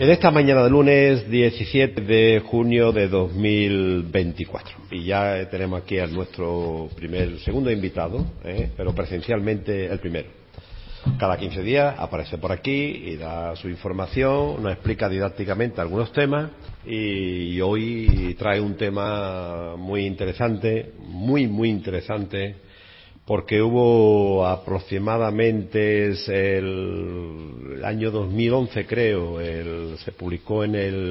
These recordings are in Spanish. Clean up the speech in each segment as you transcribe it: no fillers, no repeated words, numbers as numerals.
En esta mañana de lunes 17 de junio de 2024. Y ya tenemos aquí a nuestro segundo invitado, pero presencialmente el primero. Cada 15 días aparece por aquí y da su información, nos explica didácticamente algunos temas y hoy trae un tema muy interesante, muy interesante, porque hubo aproximadamente el año 2011, creo, se publicó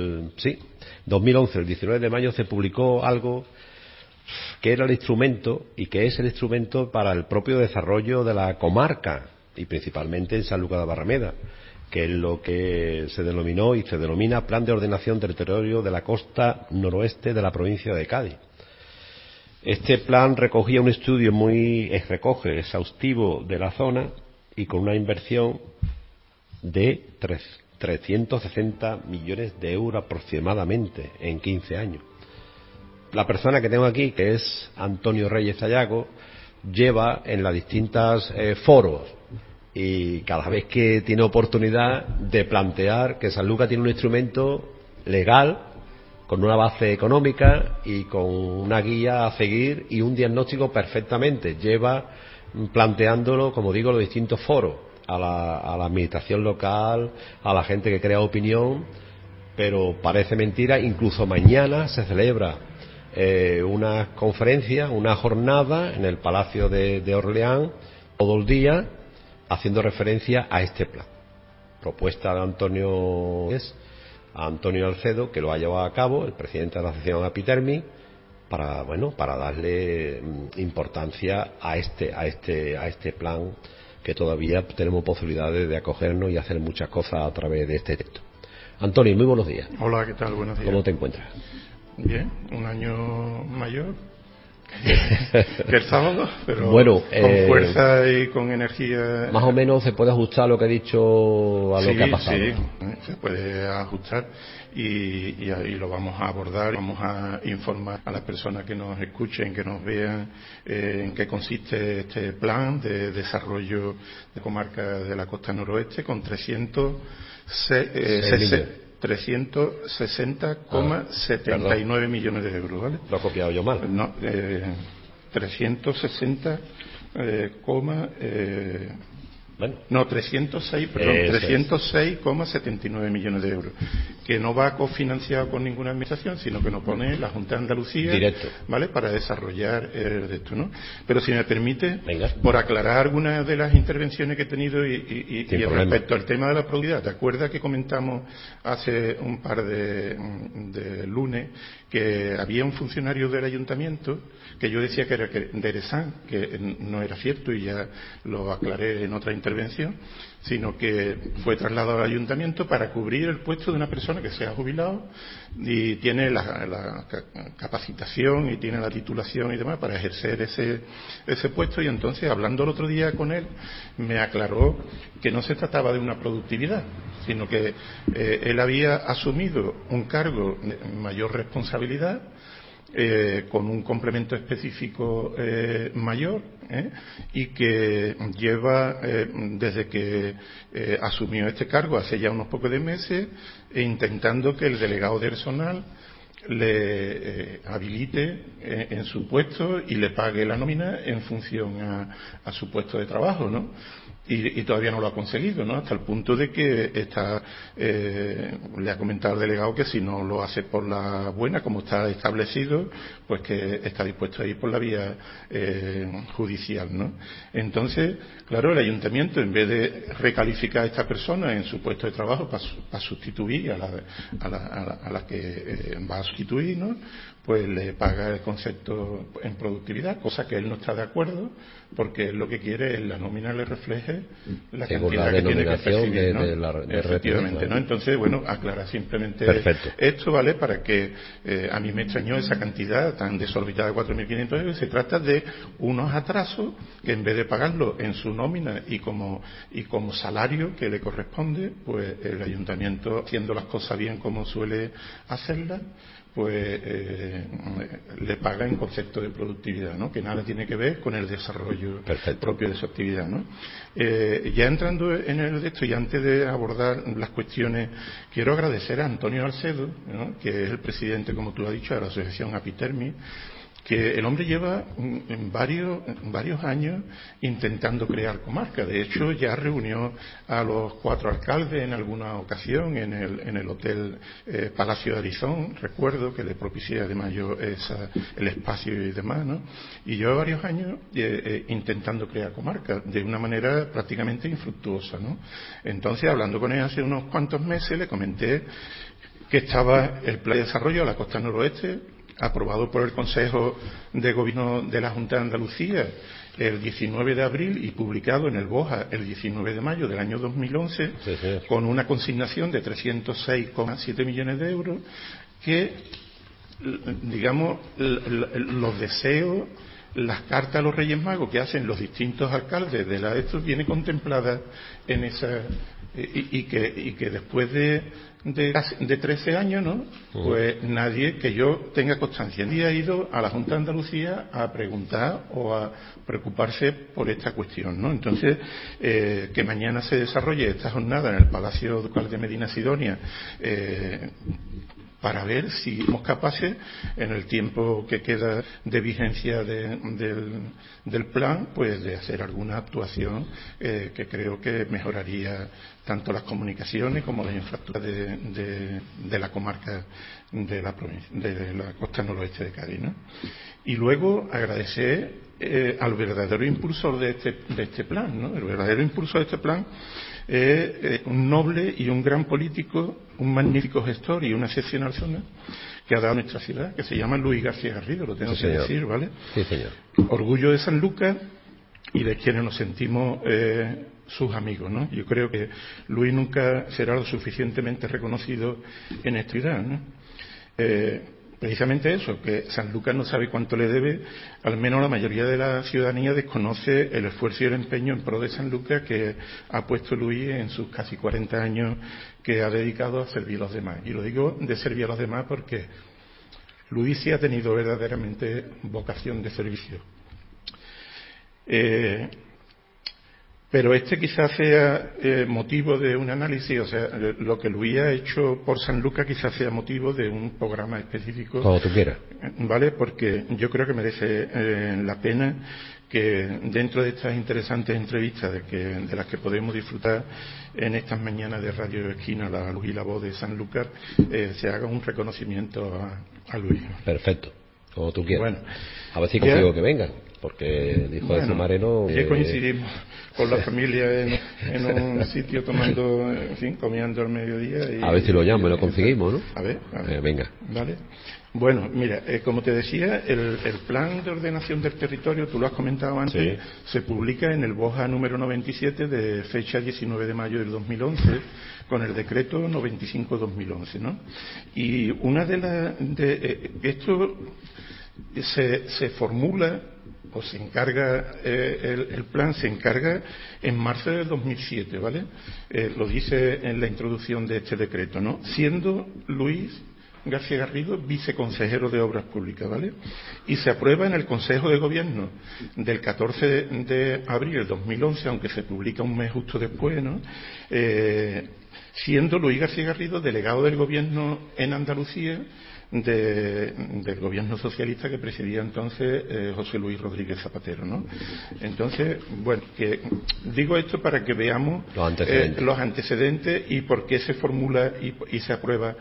2011, el 19 de mayo se publicó algo que era el instrumento y que es el instrumento para el propio desarrollo de la comarca y principalmente en Sanlúcar de Barrameda, que es lo que se denominó y se denomina Plan de Ordenación del Territorio de la Costa Noroeste de la provincia de Cádiz. Este plan recogía un estudio recoge exhaustivo de la zona y con una inversión de 360 millones de euros aproximadamente en 15 años. La persona que tengo aquí, que es Antonio Reyes Sayago, lleva en las distintas foros y cada vez que tiene oportunidad de plantear que Sanlúcar tiene un instrumento legal con una base económica y con una guía a seguir y un diagnóstico perfectamente. Lleva planteándolo, como digo, los distintos foros, a la administración local, a la gente que crea opinión, pero parece mentira. Incluso mañana se celebra una conferencia, una jornada en el Palacio de Orleans, todo el día, haciendo referencia a este plan. Propuesta de Antonio Alcedo, que lo ha llevado a cabo, el presidente de la Asociación Apitermi, para darle importancia a este plan, que todavía tenemos posibilidades de acogernos y hacer muchas cosas a través de este texto. Antonio, muy buenos días. Hola, ¿qué tal? Buenos días. ¿Cómo te encuentras? Bien, un año mayor que el sábado, pero bueno, con fuerza y con energía. Más o menos se puede ajustar lo que he dicho a lo que ha pasado. Sí, se puede ajustar y lo vamos a abordar. Vamos a informar a las personas que nos escuchen, que nos vean en qué consiste este plan de desarrollo de comarca de la costa noroeste con 360,79 millones de euros, ¿vale? Lo he copiado yo mal. No, 306,79 millones de euros, que no va cofinanciado con ninguna administración, sino que nos pone la Junta de Andalucía, directo, ¿vale? Para desarrollar esto, ¿no? Pero si me permite, venga, por aclarar algunas de las intervenciones que he tenido y respecto al tema de la productividad, ¿te acuerdas que comentamos hace un par de lunes que había un funcionario del ayuntamiento que yo decía que era de Erezán, que no era cierto y ya lo aclaré en otra intervención, sino que fue trasladado al ayuntamiento para cubrir el puesto de una persona que se ha jubilado y tiene la capacitación y tiene la titulación y demás para ejercer ese puesto. Y entonces, hablando el otro día con él, me aclaró que no se trataba de una productividad, sino que él había asumido un cargo de mayor responsabilidad, con un complemento específico mayor, y que lleva desde que asumió este cargo hace ya unos pocos de meses intentando que el delegado de personal le habilite en su puesto y le pague la nómina en función a su puesto de trabajo, ¿no? Y todavía no lo ha conseguido, ¿no? Hasta el punto de que le ha comentado al delegado que si no lo hace por la buena, como está establecido, pues que está dispuesto a ir por la vía judicial, ¿no? Entonces, claro, el ayuntamiento, en vez de recalificar a esta persona en su puesto de trabajo para sustituir a la que va a sustituir, ¿no? Pues le paga el concepto en productividad, cosa que él no está de acuerdo, porque él lo que quiere es la nómina le refleje la cantidad que tiene que percibir, ¿no? Efectivamente, ¿no? Entonces, bueno, aclarar simplemente esto, ¿vale? Para que a mí me extrañó esa cantidad tan desorbitada de 4.500 euros. Se trata de unos atrasos que, en vez de pagarlo en su nómina y como salario que le corresponde, pues el ayuntamiento, haciendo las cosas bien como suele hacerlas, pues le paga en concepto de productividad, ¿no? Que nada tiene que ver con el desarrollo propio de su actividad, ¿no? Ya entrando en el de esto y antes de abordar las cuestiones, quiero agradecer a Antonio Alcedo, ¿no? Que es el presidente, como tú has dicho, de la asociación Apitermi, que el hombre lleva varios años intentando crear comarca. De hecho, ya reunió a los 4 alcaldes en alguna ocasión en el Hotel Palacio de Arizón, recuerdo, que le propicié además yo el espacio y demás, ¿no? Y lleva varios años intentando crear comarca de una manera prácticamente infructuosa, ¿no? Entonces, hablando con él hace unos cuantos meses, le comenté que estaba el Plan de Desarrollo de la Costa Noroeste, aprobado por el Consejo de Gobierno de la Junta de Andalucía el 19 de abril y publicado en el BOJA el 19 de mayo del año 2011, con una consignación de 306,7 millones de euros, que, digamos, los deseos, las cartas a los Reyes Magos que hacen los distintos alcaldes de esto viene contemplada en esa, y que después de 13 años, ¿no? Pues nadie que yo tenga constancia ni ha ido a la Junta de Andalucía a preguntar o a preocuparse por esta cuestión, ¿no? Entonces, que mañana se desarrolle esta jornada en el Palacio Ducal de Medina Sidonia, para ver si somos capaces, en el tiempo que queda de vigencia del plan, pues de hacer alguna actuación que creo que mejoraría tanto las comunicaciones como las infraestructuras de la comarca de la provincia, de la costa noroeste de Cádiz, ¿no? Y luego agradecer al verdadero impulsor de este plan, ¿no? El verdadero impulsor de este plan es un noble y un gran político, un magnífico gestor y una excepcional zona que ha dado nuestra ciudad, que se llama Luis García Garrido, lo tengo que decir, ¿vale? Sí, señor. Orgullo de Sanlúcar y de quienes nos sentimos sus amigos, ¿no? Yo creo que Luis nunca será lo suficientemente reconocido en esta ciudad, ¿no? Precisamente eso, que Sanlúcar no sabe cuánto le debe, al menos la mayoría de la ciudadanía desconoce el esfuerzo y el empeño en pro de Sanlúcar que ha puesto Luis en sus casi 40 años que ha dedicado a servir a los demás. Y lo digo de servir a los demás porque Luis sí ha tenido verdaderamente vocación de servicio. Pero quizás sea motivo de un análisis, o sea, lo que Luis ha hecho por Sanlúcar quizás sea motivo de un programa específico. Como tú quieras. ¿Vale? Porque yo creo que merece la pena que dentro de estas interesantes entrevistas de las que podemos disfrutar en estas mañanas de Radio Esquina, la luz y la voz de Sanlúcar, se haga un reconocimiento a Luis. Perfecto, como tú quieras. Bueno, a ver si consigo que vengan, porque el hijo de Zamareno... Ya coincidimos con la familia en un sitio tomando, en fin, comiendo al mediodía. Y, a ver si lo llamo y lo conseguimos, ¿no? A ver. Venga. Vale. Bueno, mira, como te decía, el plan de ordenación del territorio, tú lo has comentado antes, sí, se publica en el BOJA número 97 de fecha 19 de mayo del 2011, con el decreto 95-2011, ¿no? Y una esto se formula o se encarga, el plan se encarga en marzo del 2007, ¿vale? Lo dice en la introducción de este decreto, ¿no? Siendo Luis García Garrido viceconsejero de Obras Públicas, ¿vale? Y se aprueba en el Consejo de Gobierno del 14 de abril del 2011, aunque se publica un mes justo después, ¿no? Siendo Luis García Garrido delegado del Gobierno en Andalucía del gobierno socialista que presidía entonces José Luis Rodríguez Zapatero, ¿no? Entonces, bueno, que digo esto para que veamos los antecedentes y por qué se formula y se aprueba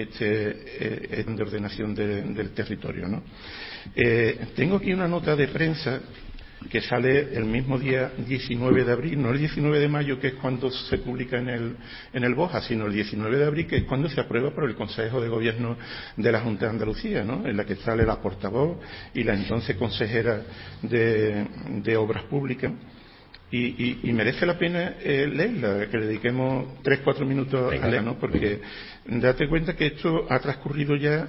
de ordenación del territorio, ¿no? Tengo aquí una nota de prensa que sale el mismo día 19 de abril, no el 19 de mayo, que es cuando se publica en el BOJA, sino el 19 de abril, que es cuando se aprueba por el Consejo de Gobierno de la Junta de Andalucía, ¿no? En la que sale la portavoz y la entonces consejera de Obras Públicas. Y merece la pena leerla, que le dediquemos 3-4 minutos a leerla, ¿no? Porque date cuenta que esto ha transcurrido ya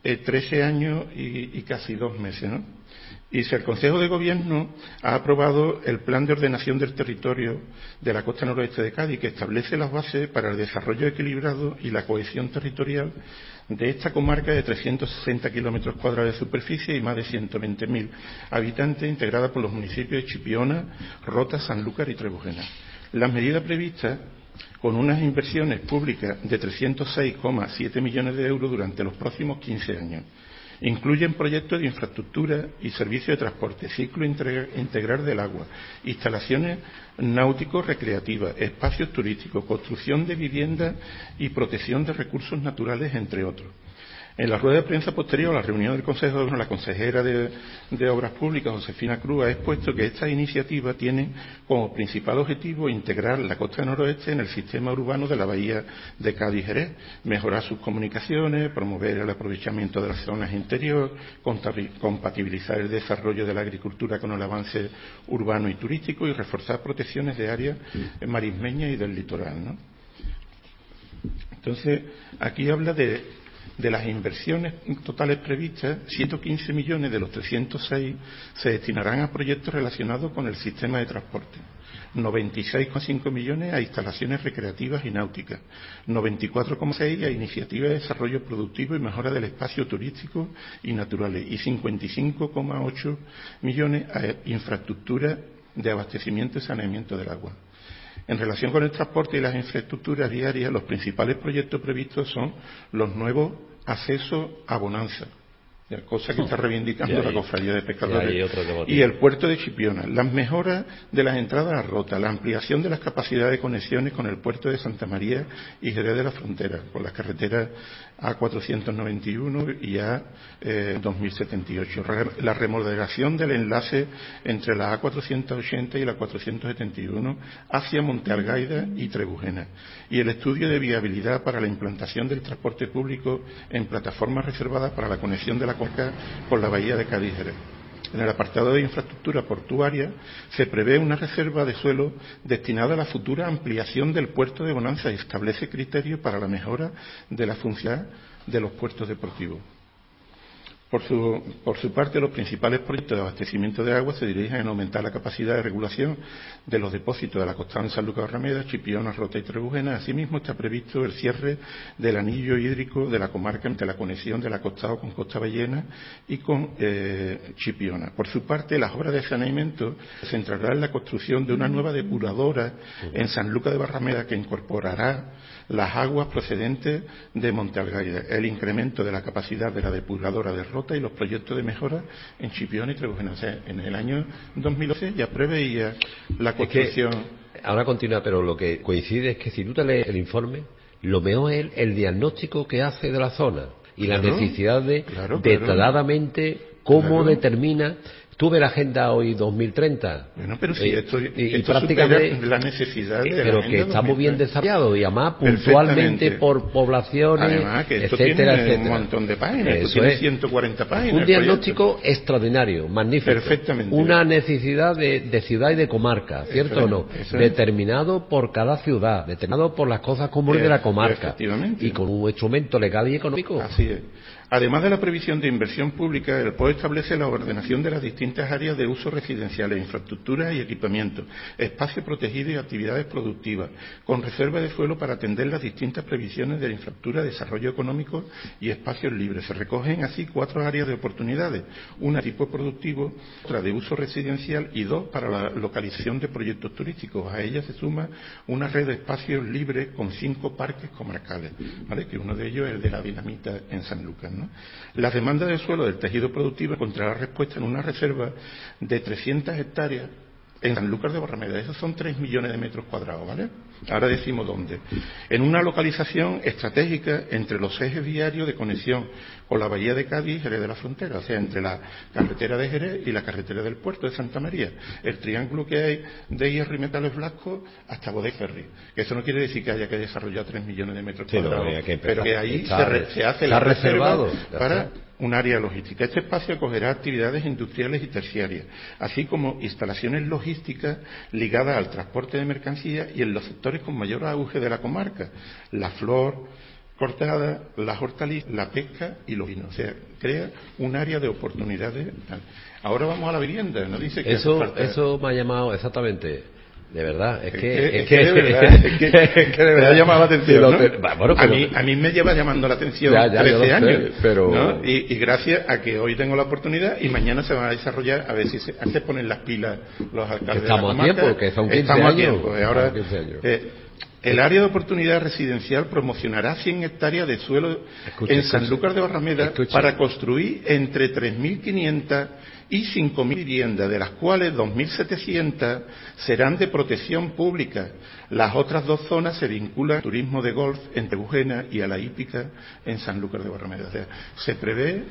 13 años y casi 2 meses, ¿no? Y si el Consejo de Gobierno ha aprobado el Plan de Ordenación del Territorio de la Costa Noroeste de Cádiz, que establece las bases para el desarrollo equilibrado y la cohesión territorial de esta comarca de 360 kilómetros cuadrados de superficie y más de 120.000 habitantes, integrada por los municipios de Chipiona, Rota, Sanlúcar y Trebujena. Las medidas previstas, con unas inversiones públicas de 306,7 millones de euros durante los próximos 15 años, incluyen proyectos de infraestructura y servicios de transporte, ciclo integral del agua, instalaciones náutico-recreativas, espacios turísticos, construcción de viviendas y protección de recursos naturales, entre otros. En la rueda de prensa posterior a la reunión del Consejo de Gobierno, la consejera de Obras Públicas, Josefina Cruz, ha expuesto que esta iniciativa tiene como principal objetivo integrar la costa noroeste en el sistema urbano de la bahía de Cádiz-Jerez, mejorar sus comunicaciones, promover el aprovechamiento de las zonas interiores, compatibilizar el desarrollo de la agricultura con el avance urbano y turístico y reforzar protecciones de áreas marismeñas y del litoral, ¿no? Entonces, aquí habla de las inversiones totales previstas, 115 millones de los 306 se destinarán a proyectos relacionados con el sistema de transporte, 96,5 millones a instalaciones recreativas y náuticas, 94,6 a iniciativas de desarrollo productivo y mejora del espacio turístico y naturales y 55,8 millones a infraestructura de abastecimiento y saneamiento del agua. En relación con el transporte y las infraestructuras viarias, los principales proyectos previstos son los nuevos accesos a Bonanza, cosa que está reivindicando la Cofradía de Pescadores, y el puerto de Chipiona, las mejoras de las entradas a Rota, la ampliación de las capacidades de conexiones con el puerto de Santa María y Jerez de la Frontera, con las carreteras A491 y A2078, la remodelación del enlace entre la A480 y la 471 hacia Monte Algaida y Trebujena, y el estudio de viabilidad para la implantación del transporte público en plataformas reservadas para la conexión de la con la bahía de Cádiz-Jerez. En el apartado de infraestructura portuaria se prevé una reserva de suelo destinada a la futura ampliación del puerto de Bonanza y establece criterios para la mejora de la función de los puertos deportivos. Por su parte, los principales proyectos de abastecimiento de agua se dirigen en aumentar la capacidad de regulación de los depósitos de la costal Sanlúcar de Barrameda, Chipiona, Rota y Trebujena. Asimismo, está previsto el cierre del anillo hídrico de la comarca entre la conexión del acostado con Costa Ballena y con Chipiona. Por su parte, las obras de saneamiento se centrarán en la construcción de una nueva depuradora en Sanlúcar de Barrameda que incorporará las aguas procedentes de Monte Algaida, el incremento de la capacidad de la depuradora de Rota y los proyectos de mejora en Chipiona y Trebujena. O sea, en el año 2011 ya preveía la construcción. Ahora continúa, pero lo que coincide es que si tú te lees el informe, lo mejor es el diagnóstico que hace de la zona y la necesidad de detalladamente cómo determina. Tuve la agenda hoy 2030. Bueno, pero si esto prácticamente la necesidad de pero la que está muy bien desarrollado y además puntualmente por poblaciones, además, que esto etcétera, tiene etcétera. Un montón de páginas. Eso esto tiene es 140 páginas. Un diagnóstico extraordinario, magnífico. Perfectamente. Una necesidad de ciudad y de comarca, ¿cierto o no? Determinado por cada ciudad, determinado por las cosas comunes de la comarca. Y con un instrumento legal y económico. Así es. Además de la previsión de inversión pública, el POE establece la ordenación de las distintas áreas de uso residenciales, infraestructuras y equipamientos, espacios protegidos y actividades productivas, con reserva de suelo para atender las distintas previsiones de la infraestructura, desarrollo económico y espacios libres. Se recogen así 4 áreas de oportunidades, una de tipo productivo, otra de uso residencial y 2 para la localización de proyectos turísticos. A ellas se suma una red de espacios libres con 5 parques comarcales, ¿vale? Que uno de ellos es el de la Dinamita en Sanlúcar, ¿no? Las demandas de suelo del tejido productivo encontrará respuesta en una reserva de 300 hectáreas en Sanlúcar de Barrameda. Esos son 3 millones de metros cuadrados, ¿vale? Ahora decimos dónde. En una localización estratégica entre los ejes viarios de conexión con la bahía de Cádiz y Jerez de la Frontera, o sea, entre la carretera de Jerez y la carretera del puerto de Santa María. El triángulo que hay de hierro y metales blancos hasta Bodega Ferry. Que eso no quiere decir que haya que desarrollar 3 millones de metros cuadrados, pero que ahí se hace la reserva para un área logística. Este espacio acogerá actividades industriales y terciarias, así como instalaciones logísticas ligadas al transporte de mercancías y en los sectores con mayor auge de la comarca, la flor, cortadas, las hortalizas, la pesca y los vinos. O sea, crea un área de oportunidades. Ahora vamos a la vivienda, ¿no? Dice que eso me ha llamado exactamente. De verdad, es que de verdad llama la atención, ¿no? Bueno, a mí me lleva llamando la atención 13 años, pero... ¿no? Y gracias a que hoy tengo la oportunidad y mañana se va a desarrollar, a ver si se ponen las pilas los alcaldes estamos de la comarca. A tiempo, que son 15 estamos años. A tiempo, ahora, 15 años. El área de oportunidad residencial promocionará 100 hectáreas de suelo en Sanlúcar de Barrameda para construir entre 3.500 y 5.000 viviendas, de las cuales 2.700 serán de protección pública. Las otras 2 zonas se vinculan al turismo de golf en Trebujena y a la hípica en Sanlúcar de Barrameda. O sea, se prevé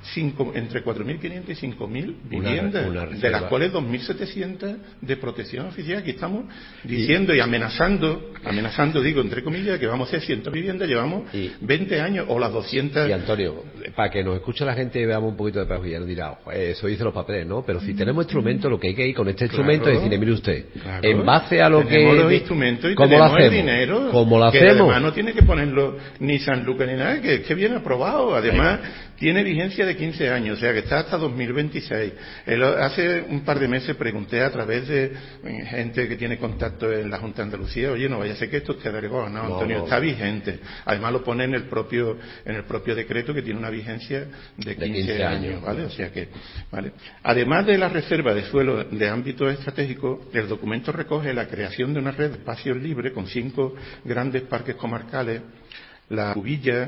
entre 4.500 y 5.000 viviendas, de las cuales 2.700 de protección oficial. Aquí estamos diciendo y amenazando, digo entre comillas, que vamos a hacer 100 viviendas, llevamos 20 años, o las 200... Y Antonio, para que nos escuche la gente y veamos un poquito de perjuicio, nos dirá, eso dice los papeles, ¿no? Pero si tenemos instrumentos, lo que hay que ir con este instrumento es decirle, mire usted, en base a lo tenemos que... los instrumentos y ¿cómo tenemos lo hacemos? El dinero, ¿Cómo lo que hacemos? Además no tiene que ponerlo ni Sanlúcar ni nada, que viene aprobado, además tiene vigencia de 15 años, o sea que está hasta 2026. Hace un par de meses pregunté a través de gente que tiene contacto en la Junta de Andalucía, oye, no vaya a ser que esto esté derivado. No, Antonio, está vigente. Además lo pone en el propio decreto, que tiene una vigencia de 15 años, ¿vale? O sea que, ¿vale? Además de la reserva de suelo de ámbito estratégico, el documento recoge la creación de una red de espacios libres con 5 grandes parques comarcales: la Cubilla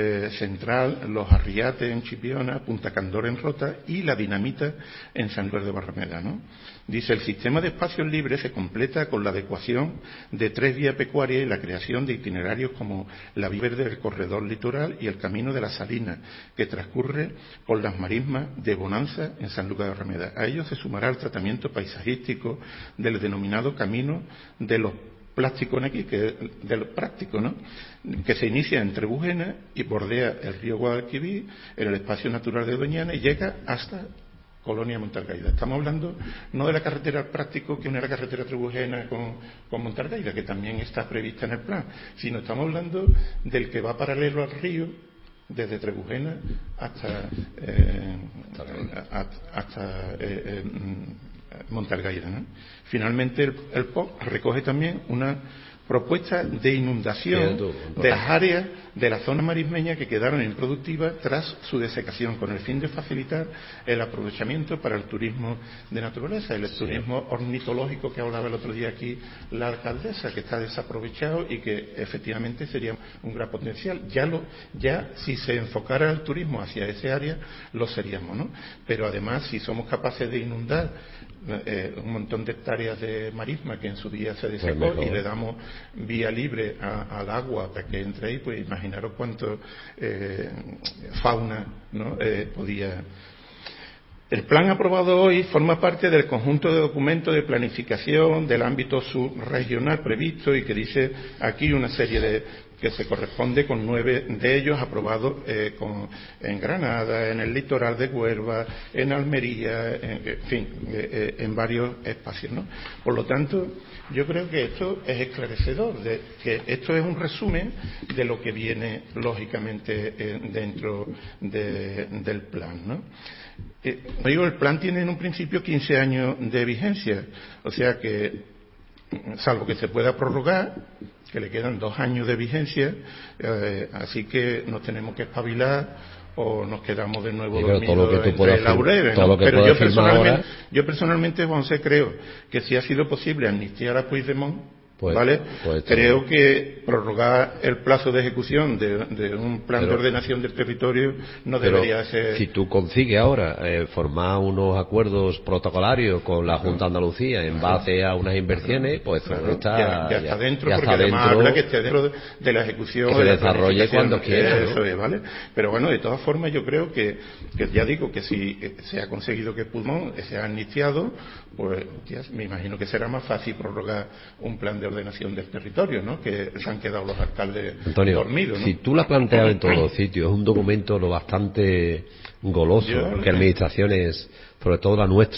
Central, Los Arriates en Chipiona, Punta Candor en Rota y la Dinamita en San Luis de Barrameda, ¿no? Dice, el sistema de espacios libres se completa con la adecuación de 3 vías pecuarias y la creación de itinerarios como la vía verde del corredor litoral y el camino de la Salina, que transcurre por las marismas de Bonanza en San Lucas de Barrameda. A ello se sumará el tratamiento paisajístico del denominado camino de los plásticos aquí, que de lo práctico, ¿no? Que se inicia en Trebujena y bordea el río Guadalquivir en el espacio natural de Doñana y llega hasta Colonia Montalgaida. Estamos hablando no de la carretera al práctico, que no es la carretera Trebujena con Montalgaida, que también está prevista en el plan, sino estamos hablando del que va paralelo al río desde Trebujena hasta Montalgaida, ¿no? Finalmente el POC recoge también una propuesta de inundación de las áreas de la zona marismeña que quedaron improductivas tras su desecación, con el fin de facilitar el aprovechamiento para el turismo de naturaleza, el turismo ornitológico que hablaba el otro día aquí la alcaldesa, que está desaprovechado y que efectivamente sería un gran potencial. Ya si se enfocara el turismo hacia ese área, lo seríamos, ¿no? Pero además, si somos capaces de inundar un montón de hectáreas de marisma que en su día se desecó y le damos vía libre al agua para que entre ahí, pues imaginaros cuánto fauna, ¿no? Podía. El plan aprobado hoy forma parte del conjunto de documentos de planificación del ámbito subregional previsto y que dice aquí una serie que se corresponde con 9 de ellos aprobados en Granada, en el litoral de Huelva, en Almería, en fin, en varios espacios, ¿no? Por lo tanto, yo creo que esto es esclarecedor, que esto es un resumen de lo que viene lógicamente dentro del plan, ¿no? Digo, el plan tiene en un principio 15 años de vigencia, o sea que, salvo que se pueda prorrogar, que le quedan 2 años de vigencia, así que nos tenemos que espabilar o nos quedamos de nuevo dormidos entre laureles, ¿no? Pero yo personalmente, Juan José, creo que si ha sido posible amnistiar a Puigdemont, ¿vale? Creo que prorrogar el plazo de ejecución de un plan de ordenación del territorio no debería ser. Si tú consigues ahora formar unos acuerdos protocolarios con la Junta de Andalucía en base a unas inversiones, pues ya está dentro, porque además habla que esté dentro de la ejecución, que se desarrolle cuando quiera, ¿no? Eso es, ¿vale? Pero bueno, de todas formas yo creo que ya digo que si se ha conseguido que Puigdemont sea amnistiado, pues ya me imagino que será más fácil prorrogar un plan de ordenación del territorio, ¿no? Que se han quedado los alcaldes dormidos, ¿no? Si tú la planteas en todos los sitios, es un documento lo bastante goloso que administraciones, sobre todo la nuestra,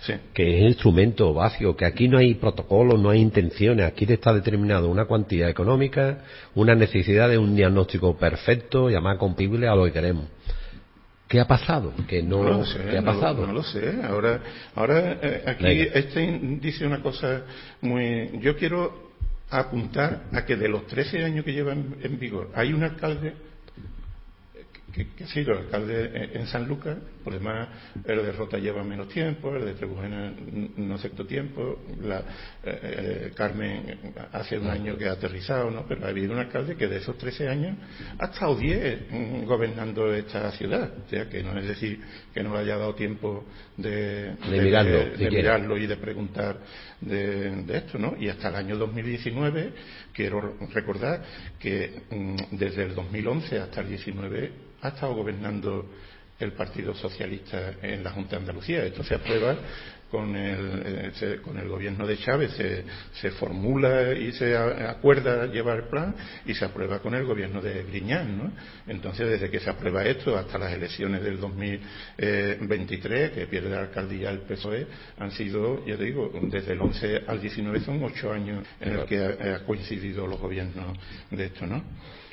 sí, que es instrumento básico, que aquí no hay protocolos, no hay intenciones, aquí está determinado una cuantía económica, una necesidad de un diagnóstico perfecto, llamar compatible a lo que queremos. ¿Qué ha pasado? No lo sé, ¿Qué ha pasado? No lo sé. Ahora aquí dice una cosa muy... Yo quiero apuntar a que de los 13 años que lleva en vigor, hay un alcalde que ha sido alcalde en Sanlúcar, por demás el de Rota lleva menos tiempo, el de Trebujena no sexto tiempo, Carmen hace un año que ha aterrizado, ¿no? Pero ha habido un alcalde que de esos 13 años ha estado 10 gobernando esta ciudad, o sea que no es decir que no le haya dado tiempo de mirarlo y de preguntar de esto, ¿no? Y hasta el año 2019 quiero recordar que desde el 2011 hasta el 19 ha estado gobernando el Partido Socialista en la Junta de Andalucía. Esto se aprueba con el gobierno de Chávez, se formula y se acuerda llevar el plan y se aprueba con el gobierno de Griñán, ¿no? Entonces, desde que se aprueba esto hasta las elecciones del 2023, que pierde la alcaldía el PSOE, han sido, ya te digo, desde el 11 al 19 son 8 años en el que ha coincidido los gobiernos de esto, ¿no?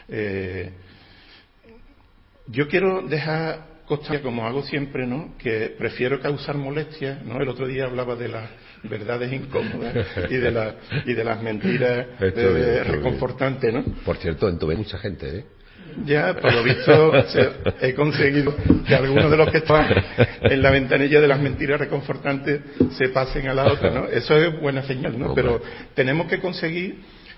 Yo quiero dejar constancia, como hago siempre, ¿no?, que prefiero causar molestias, ¿no? El otro día hablaba de las verdades incómodas y de las mentiras reconfortantes, ¿no? Por cierto, en tu vez mucha gente, ¿eh? Ya, por lo visto, he conseguido que algunos de los que están en la ventanilla de las mentiras reconfortantes se pasen a la otra, ¿no? Eso es buena señal, ¿no? Pero tenemos que conseguir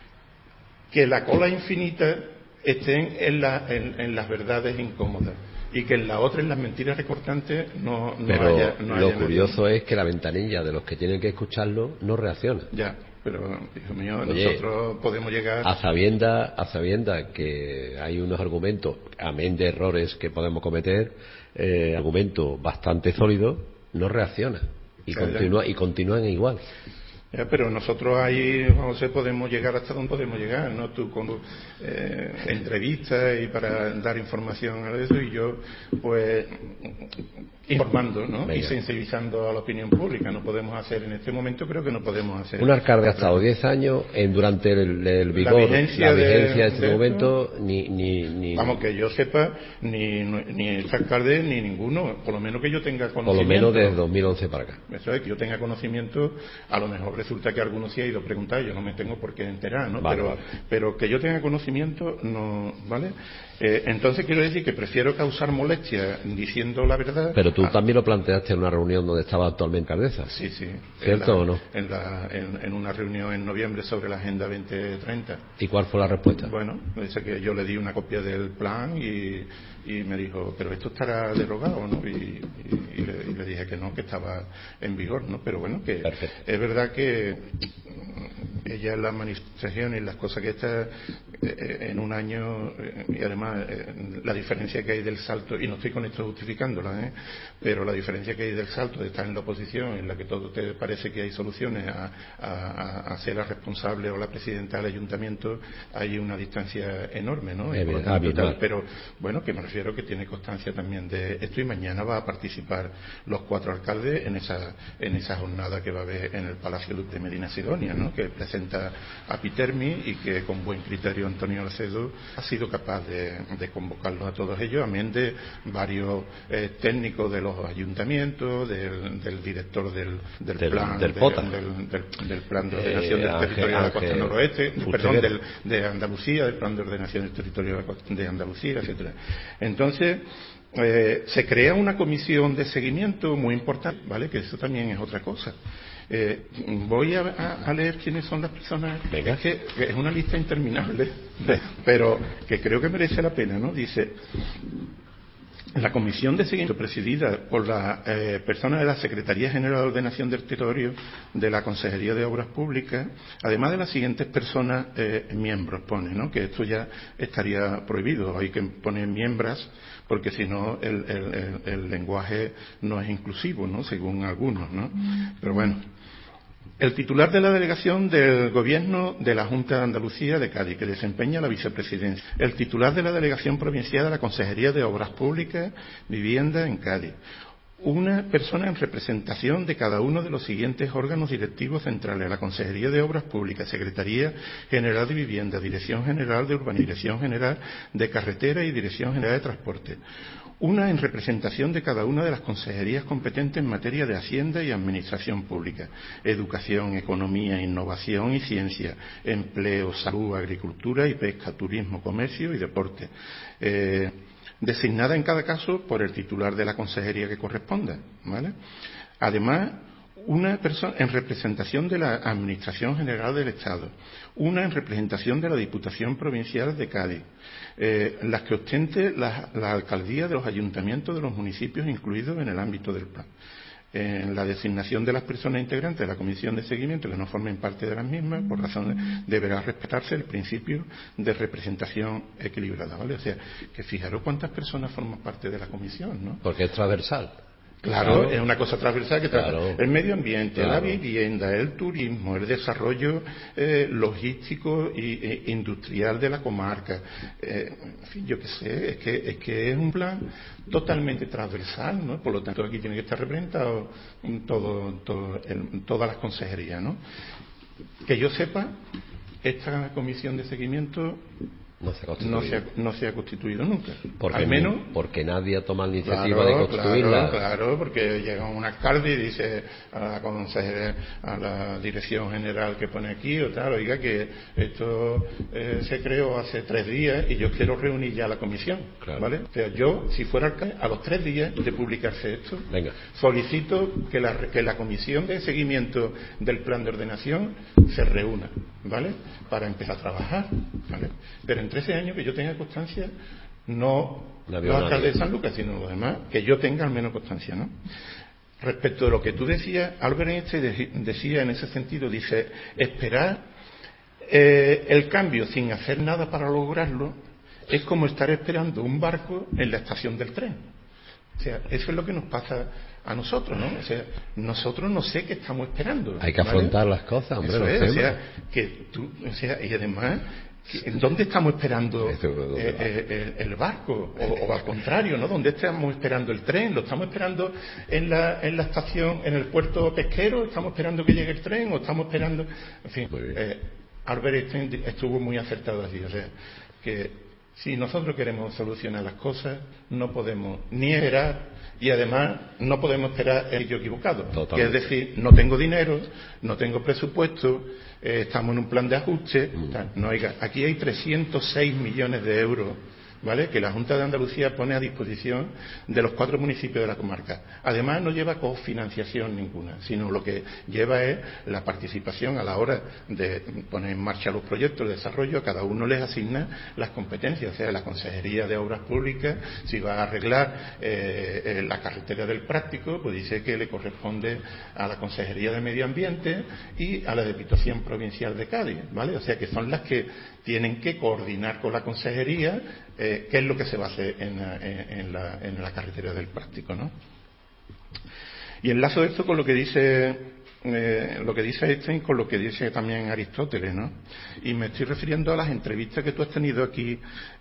que la cola infinita estén en las verdades incómodas y que en la otra, en las mentiras recortantes, no haya lo curioso es que la ventanilla de los que tienen que escucharlo no reacciona. Ya, pero, hijo mío, nosotros podemos llegar... A sabienda que hay unos argumentos, amén de errores que podemos cometer, argumentos bastante sólidos, no reacciona y continúan igual. Ya, pero nosotros ahí, José, podemos llegar hasta donde podemos llegar, ¿no? Tú con entrevistas y para dar información a eso, y yo, pues, informando, ¿no? Venga. Y sensibilizando a la opinión pública. No podemos hacer, en este momento creo que no podemos hacer. Un alcalde ha estado 10 años durante el vigor, la vigencia de este momento, ni... Vamos, que yo sepa, ni este alcalde, ni ninguno, por lo menos que yo tenga conocimiento. Por lo menos desde 2011 para acá. Eso es, que yo tenga conocimiento, a lo mejor resulta que alguno sí ha ido a preguntar, yo no me tengo por qué enterar, ¿no? Vale, pero que yo tenga conocimiento, no, ¿vale? Entonces quiero decir que prefiero causar molestia diciendo la verdad. Pero tú también lo planteaste en una reunión donde estaba actualmente alcaldesa. Sí, sí. ¿Cierto o no? En una reunión en noviembre sobre la Agenda 2030. ¿Y cuál fue la respuesta? Bueno, dice que yo le di una copia del plan y me dijo, pero esto estará derogado, ¿no? Y le dije que no, que estaba en vigor, ¿no? Pero bueno, que perfecto. Es verdad que ella en las manifestaciones y las cosas que está en un año, y además la diferencia que hay del salto, y no estoy con esto justificándola, pero la diferencia que hay del salto de estar en la oposición, en la que todo te parece que hay soluciones, a ser la responsable o la presidenta del ayuntamiento, hay una distancia enorme, ¿no? Pero bueno, que me refiero que tiene constancia también de esto, y mañana va a participar los 4 alcaldes en esa jornada que va a haber en el Palacio de Medina Sidonia, ¿no? Que presenta a Pitermi y que con buen criterio Antonio Alcedo ha sido capaz de convocarlos a todos ellos, amén de varios técnicos de los ayuntamientos, del director del plan de ordenación del territorio de la costa noroeste, perdón, de Andalucía, del plan de ordenación del territorio de Andalucía, etcétera. Entonces se crea una comisión de seguimiento muy importante, ¿vale? Que eso también es otra cosa. Voy a leer quiénes son las personas. Venga. Es que es una lista interminable, pero que creo que merece la pena, ¿no? Dice: la comisión de seguimiento, presidida por la persona de la Secretaría General de Ordenación del Territorio de la Consejería de Obras Públicas, además de las siguientes personas miembros, pone, ¿no? Que esto ya estaría prohibido, hay que poner miembros, porque si no el lenguaje no es inclusivo, ¿no? Según algunos, ¿no? Pero bueno. El titular de la delegación del Gobierno de la Junta de Andalucía de Cádiz, que desempeña la vicepresidencia. El titular de la delegación provincial de la Consejería de Obras Públicas, Vivienda en Cádiz. una persona en representación de cada uno de los siguientes órganos directivos centrales: la Consejería de Obras Públicas, Secretaría General de Vivienda, Dirección General de Urbanismo, Dirección General de Carretera y Dirección General de Transporte. Una en representación de cada una de las consejerías competentes en materia de Hacienda y Administración Pública, Educación, Economía, Innovación y Ciencia, Empleo, Salud, Agricultura y Pesca, Turismo, Comercio y Deporte. Designada en cada caso por el titular de la consejería que corresponda, ¿vale? Además, una persona en representación de la Administración General del Estado, una en representación de la Diputación Provincial de Cádiz, las que ostente la alcaldía de los ayuntamientos de los municipios incluidos en el ámbito del plan. En la designación de las personas integrantes de la comisión de seguimiento que no formen parte de las mismas, por razón deberá respetarse el principio de representación equilibrada, ¿vale? O sea, que fijaros cuántas personas forman parte de la comisión, ¿no? Porque es transversal. Claro, es una cosa transversal que trata el medio ambiente, claro, la vivienda, el turismo, el desarrollo logístico e industrial de la comarca. En fin, yo qué sé, es que es un plan totalmente transversal, ¿no? Por lo tanto, aquí tiene que estar representado todas las consejerías, ¿no? Que yo sepa, esta comisión de seguimiento no se ha constituido nunca. Al menos porque nadie ha tomado la iniciativa de constituirla. Claro, porque llega un alcalde y dice a la dirección general que pone aquí o tal, oiga, que esto se creó hace 3 días y yo quiero reunir ya la comisión, ¿vale? O sea, yo, si fuera alcalde, a los 3 días de publicarse esto, solicito que la comisión de seguimiento del plan de ordenación se reúna, ¿vale? Para empezar a trabajar, ¿vale? Pero en 13 años que yo tenga constancia, no los alcaldes de San Lucas, sino los demás, que yo tenga al menos constancia, ¿no? Respecto de lo que tú decías, Albert Einstein decía en ese sentido, dice, esperar el cambio sin hacer nada para lograrlo es como estar esperando un barco en la estación del tren. O sea, eso es lo que nos pasa a nosotros, ¿no? O sea, nosotros no sé qué estamos esperando. Hay que afrontar las cosas, hombre. Eso es, o sea, que tú, o sea, y además, ¿dónde estamos esperando el barco? O al contrario, ¿no? ¿Dónde estamos esperando el tren? ¿Lo estamos esperando en la estación, en el puerto pesquero? ¿Estamos esperando que llegue el tren? ¿O estamos esperando...? En fin, Albert Einstein estuvo muy acertado así, o sea, que si nosotros queremos solucionar las cosas, no podemos ni esperar, y además no podemos esperar el sitio equivocado. Que es decir, no tengo dinero, no tengo presupuesto, estamos en un plan de ajuste. No, oiga, aquí hay 306 millones de euros, ¿vale?, que la Junta de Andalucía pone a disposición de los 4 municipios de la comarca. Además, no lleva cofinanciación ninguna, sino lo que lleva es la participación a la hora de poner en marcha los proyectos de desarrollo. A cada uno les asigna las competencias, o sea, la Consejería de Obras Públicas, si va a arreglar la carretera del Práctico, pues dice que le corresponde a la Consejería de Medio Ambiente y a la Diputación Provincial de Cádiz, ¿vale? O sea, que son las que tienen que coordinar con la Consejería qué es lo que se va a hacer en la carretera del Práctico, ¿no? Y enlazo esto con lo que dice Einstein, con lo que dice también Aristóteles, ¿no? Y me estoy refiriendo a las entrevistas que tú has tenido aquí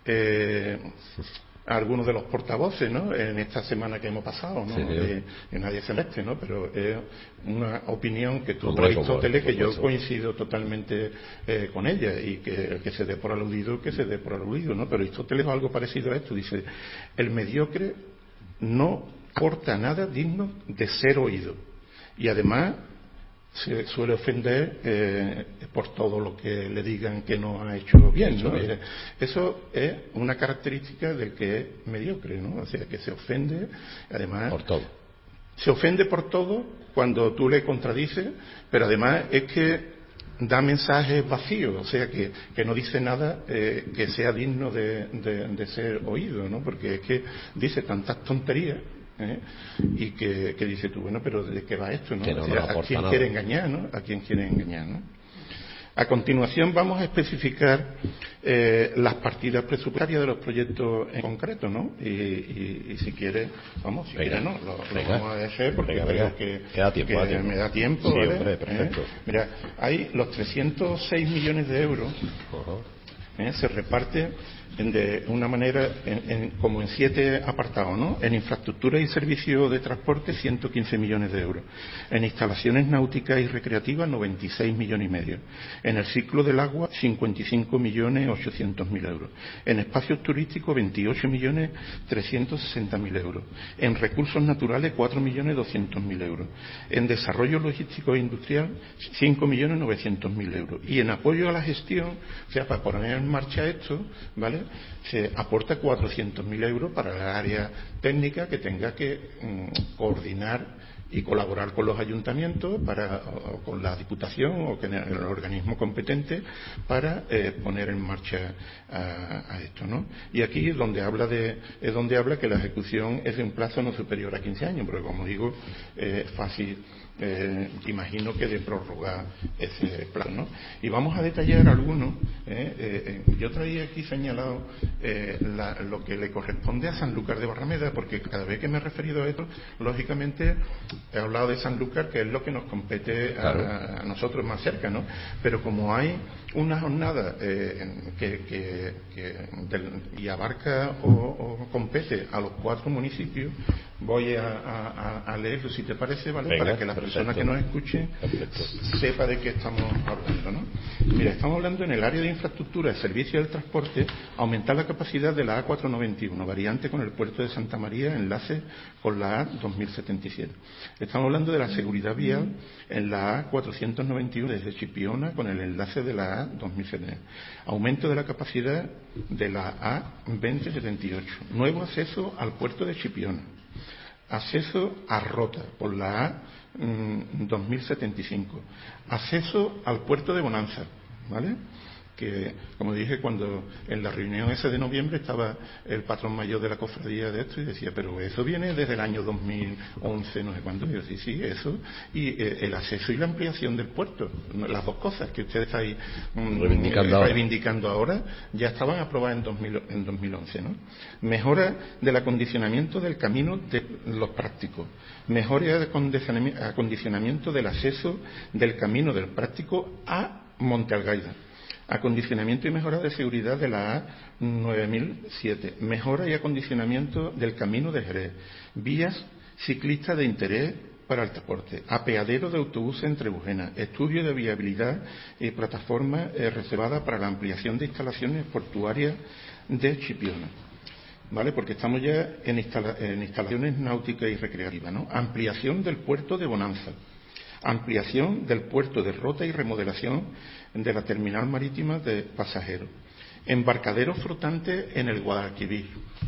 a algunos de los portavoces, ¿no?, en esta semana que hemos pasado, ¿no? Sí, Nadie Celeste, ¿no? Pero es una opinión que tú por Aristóteles, que yo coincido totalmente con ella, y que el que se dé por aludido, que se dé por aludido, ¿no? Pero Aristóteles algo parecido a esto, dice, el mediocre no aporta nada digno de ser oído, y además se suele ofender por todo lo que le digan que no ha hecho bien, ¿no? Eso es una característica del que es mediocre, ¿no? O sea, que se ofende, además... Por todo. Se ofende por todo cuando tú le contradices, pero además es que da mensajes vacíos, o sea, que no dice nada que sea digno de ser oído, ¿no? Porque es que dice tantas tonterías, y que dice tú, bueno, pero ¿de qué va esto, no? O sea, ¿a quién quiere engañar, no? ¿A quién quiere engañar, no? A continuación vamos a especificar las partidas presupuestarias de los proyectos en concreto, ¿no? Y si quiere, vamos, si quiere, ¿no? Lo vamos a hacer porque creo que me da tiempo, sí, ¿vale? Hombre, perfecto. Mira, hay los 306 millones de euros, se reparte de una manera como en 7 apartados, ¿no? En infraestructura y servicios de transporte, 115 millones de euros. En instalaciones náuticas y recreativas, 96 millones y medio. En el ciclo del agua, 55.800.000 euros. En espacios turísticos, 28.360.000 euros. En recursos naturales, 4.200.000 euros. En desarrollo logístico e industrial, 5.900.000 euros. Y en apoyo a la gestión, o sea, para poner en marcha esto, ¿vale?, se aporta 400.000 euros para la área técnica que tenga que coordinar y colaborar con los ayuntamientos, o con la Diputación o con el organismo competente para poner en marcha a esto, ¿no? Y aquí es donde habla que la ejecución es de un plazo no superior a 15 años, porque como digo, fácil. Imagino que de prorrogar ese plan, ¿no? Y vamos a detallar algunos. Yo traía aquí señalado lo que le corresponde a Sanlúcar de Barrameda, porque cada vez que me he referido a esto, lógicamente he hablado de Sanlúcar, que es lo que nos compete a nosotros más cerca, ¿no? Pero como hay una jornada y abarca o compete a los 4 municipios, voy a leerlo, si te parece, ¿vale? Venga, para que la persona que nos escuche sepa de qué estamos hablando, ¿no? Mira, estamos hablando en el área de infraestructura y servicio del transporte, aumentar la capacidad de la A491, variante con el puerto de Santa María, enlace con la A2077. Estamos hablando de la seguridad vial en la A491 desde Chipiona con el enlace de la A2070. Aumento de la capacidad de la A2078. Nuevo acceso al puerto de Chipiona. Acceso a Rota por la A2075. Acceso al puerto de Bonanza, ¿vale? Que, como dije, cuando en la reunión esa de noviembre estaba el patrón mayor de la cofradía de esto y decía, pero eso viene desde el año 2011, no sé cuándo. Y yo decía, sí, eso, y el acceso y la ampliación del puerto, las dos cosas que ustedes están reivindicando ahora, ya estaban aprobadas en 2011, ¿no? Mejora del acondicionamiento del camino de los prácticos, mejora de acondicionamiento del acceso del camino del práctico a Monte Algaida. Acondicionamiento y mejora de seguridad de la A9007. Mejora y acondicionamiento del camino de Jerez. Vías ciclistas de interés para el transporte. Apeadero de autobuses en Trebujena. Estudio de viabilidad y plataforma reservada para la ampliación de instalaciones portuarias de Chipiona. ¿Vale? Porque estamos ya en instalaciones náuticas y recreativas, ¿no? Ampliación del puerto de Bonanza. Ampliación del puerto de Rota y remodelación de la terminal marítima de pasajeros. Embarcadero flotante en el Guadalquivir.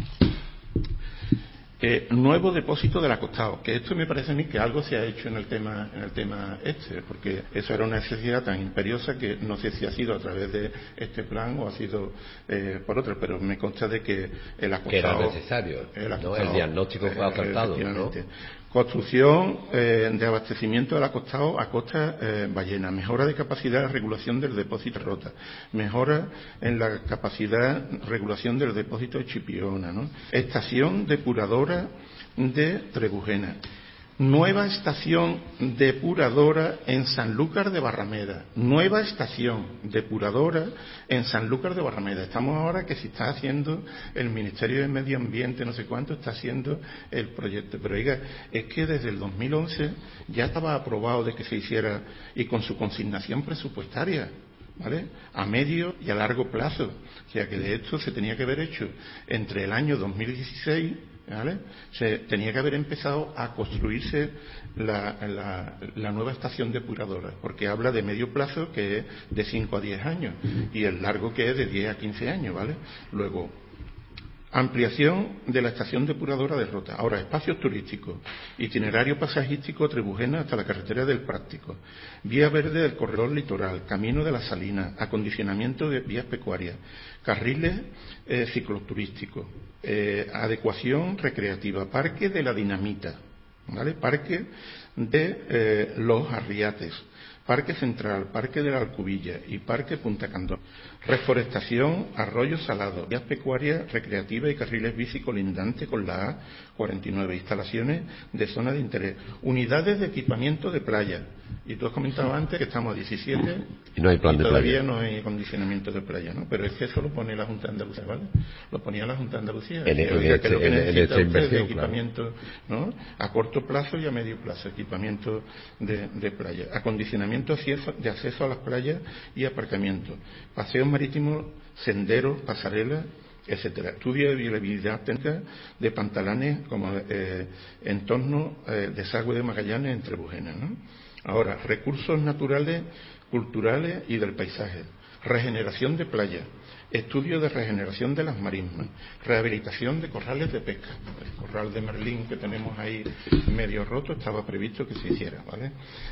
Nuevo depósito del acostado, que esto me parece a mí que algo se ha hecho en el tema este, porque eso era una necesidad tan imperiosa que no sé si ha sido a través de este plan o ha sido por otro, pero me consta de que el acostado... Que era necesario, ¿no? El diagnóstico fue acertado, ¿no? Construcción de abastecimiento del acostado a Costa Ballena, mejora de capacidad de regulación del depósito de Rota, mejora en la capacidad de regulación del depósito de Chipiona, ¿no? Estación depuradora de Trebujena. Nueva estación depuradora en Sanlúcar de Barrameda. Nueva estación depuradora en Sanlúcar de Barrameda. Estamos ahora que se está haciendo el Ministerio de Medio Ambiente, no sé cuánto, está haciendo el proyecto. Pero oiga, es que desde el 2011 ya estaba aprobado de que se hiciera y con su consignación presupuestaria, ¿vale? A medio y a largo plazo. O sea que de esto se tenía que haber hecho entre el año 2016, ¿vale? Se tenía que haber empezado a construirse la nueva estación depuradora, porque habla de medio plazo, que es de 5 a 10 años, y el largo, que es de 10 a 15 años, ¿vale? Luego, ampliación de la estación depuradora de Rota. Ahora, espacios turísticos, itinerario pasajístico Trebujena hasta la carretera del Práctico, vía verde del corredor litoral, camino de la Salina, acondicionamiento de vías pecuarias, carriles cicloturísticos, adecuación recreativa, parque de la Dinamita, ¿vale? Parque de los Arriates, Parque Central, Parque de la Alcubilla y Parque Punta Candón. Reforestación, arroyos salados, vías pecuarias, recreativas y carriles bici colindantes con la A49. Instalaciones de zona de interés. Unidades de equipamiento de playa. Y tú has comentado antes que estamos a 17 y no hay plan de todavía playa. no hay acondicionamiento de playa, ¿no? Pero es que eso lo pone la Junta de Andalucía, ¿vale? Lo ponía la Junta de Andalucía. En esta inversión, equipamiento, claro, ¿no? A corto plazo y a medio plazo, equipamiento de playa. Acondicionamiento de acceso a las playas y aparcamiento. Paseos marítimos, senderos, pasarelas, etcétera. Estudio de viabilidad técnica de pantalanes como entorno desagüe de Magallanes en Trebujena, ¿no? Ahora, recursos naturales, culturales y del paisaje. Regeneración de playas. Estudio de regeneración de las marismas. Rehabilitación de corrales de pesca. El corral de Merlín que tenemos ahí medio roto estaba previsto que se hiciera, ¿vale?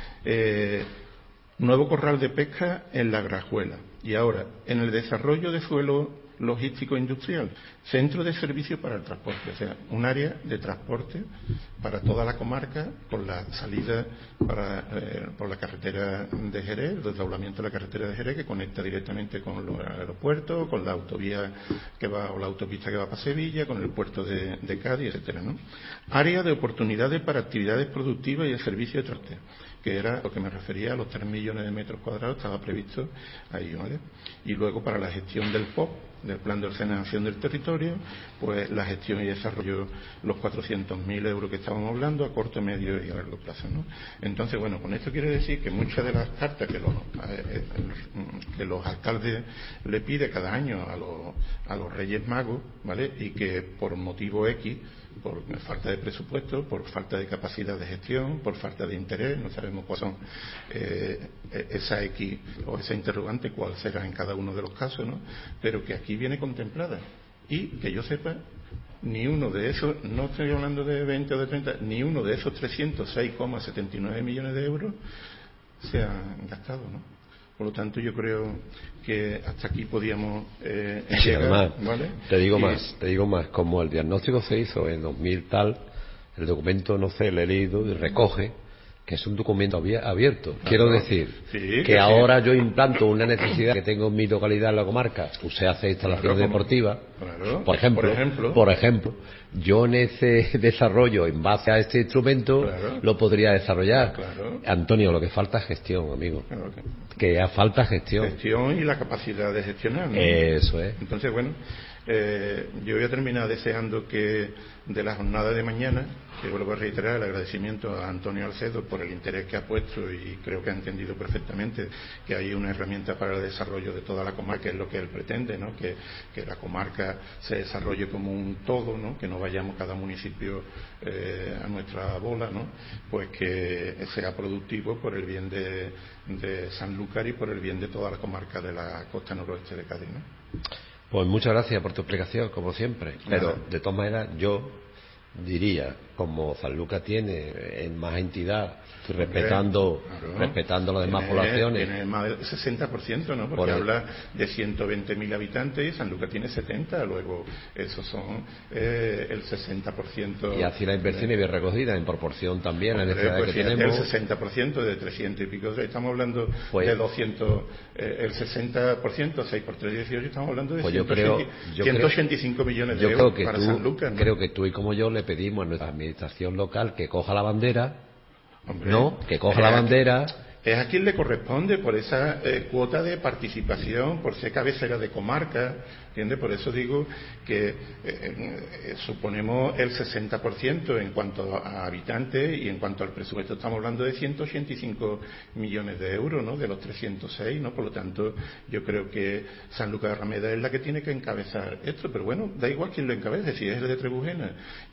Nuevo corral de pesca en La Grajuela. Y ahora, en el desarrollo de suelo logístico industrial, centro de servicio para el transporte, o sea, un área de transporte para toda la comarca con la salida por la carretera de Jerez, el desdoblamiento de la carretera de Jerez que conecta directamente con el aeropuerto, con la autovía que va o la autopista que va para Sevilla, con el puerto de Cádiz, etcétera, ¿no? Área de oportunidades para actividades productivas y el servicio de transporte, que era lo que me refería a los 3 millones de metros cuadrados, estaba previsto ahí, ¿vale? Y luego para la gestión del POP, del Plan de Ordenación del Territorio, pues la gestión y desarrollo, los 400.000 euros que estábamos hablando, a corto, medio y a largo plazo, ¿no? Entonces, bueno, con esto quiere decir que muchas de las cartas que los alcaldes le pide cada año a los Reyes Magos, ¿vale? Y que por motivo X, por falta de presupuesto, por falta de capacidad de gestión, por falta de interés, no sabemos cuáles son esa X o esa interrogante, cuál será en cada uno de los casos, ¿no? Pero que aquí viene contemplada y que yo sepa, ni uno de esos, no estoy hablando de 20 o de 30, ni uno de esos 306,79 millones de euros se han gastado, ¿no? Por lo tanto, yo creo que hasta aquí podíamos llegar, además, ¿vale? Te digo más, como el diagnóstico se hizo en 2000 tal, el documento, no sé, lo he leído y recoge que es un documento abierto. Claro. Quiero decir que ahora yo implanto una necesidad que tengo en mi localidad, en la comarca, usted hace instalaciones deportivas, por ejemplo, yo en ese desarrollo, en base a este instrumento, lo podría desarrollar. Antonio, lo que falta es gestión, amigo. Que falta gestión. Gestión y la capacidad de gestionar, ¿no? Eso es. Entonces, bueno, yo voy a terminar deseando que de la jornada de mañana, que vuelvo a reiterar el agradecimiento a Antonio Alcedo por el interés que ha puesto y creo que ha entendido perfectamente que hay una herramienta para el desarrollo de toda la comarca, que es lo que él pretende, ¿no? Que la comarca se desarrolle como un todo, ¿no? Que no vayamos cada municipio a nuestra bola, ¿no? Pues que sea productivo por el bien de Sanlúcar y por el bien de toda la comarca de la costa noroeste de Cádiz, ¿no? Pues muchas gracias por tu explicación, como siempre. Pero, de todas maneras, yo diría, como Sanlúcar tiene en más entidad, respetando las demás poblaciones. Tiene más del 60%, ¿no? Porque habla de 120.000 habitantes y Sanlúcar tiene 70, luego esos son el 60%. Y así la inversión y bien recogida, en proporción también a la necesidad que tenemos. El 60% de 300 y pico, estamos hablando de 200, el 60%, 6 por 3, 18, estamos hablando de 185 millones de euros para Sanlúcar, ¿no? Creo que tú y como yo le pedimos a nuestra administración local que coja la bandera. Hombre, que coja la bandera. Es a quien le corresponde por esa cuota de participación, por ser cabecera de comarca, ¿entiendes? Por eso digo que suponemos el 60% en cuanto a habitantes y en cuanto al presupuesto estamos hablando de 185 millones de euros, ¿no? De los 306, ¿no? Por lo tanto, yo creo que Sanlúcar de Rameda es la que tiene que encabezar esto, pero bueno, da igual quién lo encabece, si es el de Trebujena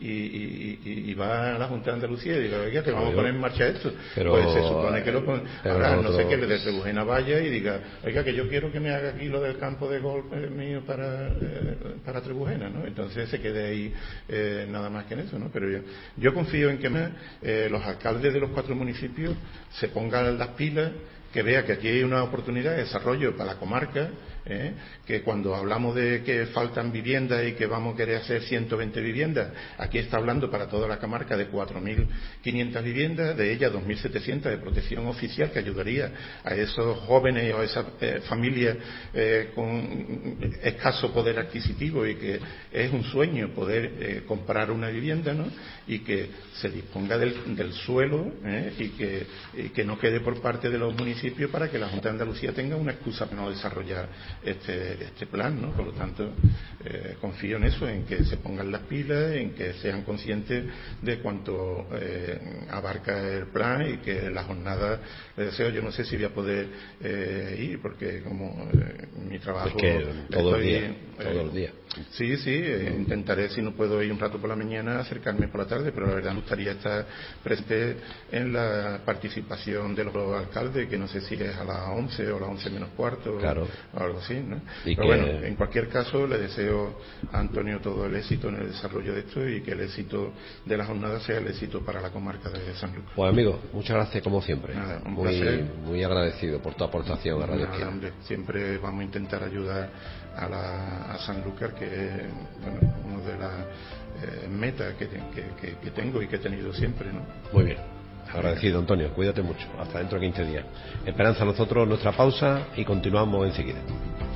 y va a la Junta de Andalucía y diga, oiga, que vamos a poner en marcha esto, pues se supone que lo pone. Ahora, no sé que el de Trebujena vaya y diga, oiga, que yo quiero que me haga aquí lo del campo de golf mío para Trebujena, ¿no? Entonces se quede ahí nada más que en eso, ¿no? Pero yo confío en que los alcaldes de los 4 municipios se pongan las pilas, que vea que aquí hay una oportunidad de desarrollo para la comarca, que cuando hablamos de que faltan viviendas y que vamos a querer hacer 120 viviendas, aquí está hablando para toda la comarca de 4.500 viviendas, de ellas 2.700 de protección oficial, que ayudaría a esos jóvenes o a esas familias con escaso poder adquisitivo, y que es un sueño poder comprar una vivienda, ¿no? Y que se disponga del suelo, y que no quede por parte de los municipios para que la Junta de Andalucía tenga una excusa para no desarrollar este plan, ¿no? Por lo tanto, confío en eso, en que se pongan las pilas, en que sean conscientes de cuánto abarca el plan, y que la jornada, les deseo, yo no sé si voy a poder ir, porque como mi trabajo... Es que todo el día. Sí, intentaré, si no puedo ir un rato por la mañana, acercarme por la tarde, pero la verdad me gustaría estar presente en la participación de los alcaldes, que no sé si es a las 11 o a las 11 menos cuarto, claro, o algo así, ¿no? Pero bueno, en cualquier caso, le deseo a Antonio todo el éxito en el desarrollo de esto, y que el éxito de la jornada sea el éxito para la comarca de Sanlúcar. Pues amigo, muchas gracias como siempre. Nada, un placer. Muy agradecido por tu aportación a Radio Izquierda. Hombre, siempre vamos a intentar ayudar a Sanlúcar, que es una de las metas que tengo y que he tenido siempre, ¿no? Muy bien, agradecido, Antonio, cuídate mucho, hasta dentro de 15 días. Esperanza, nosotros nuestra pausa y continuamos enseguida.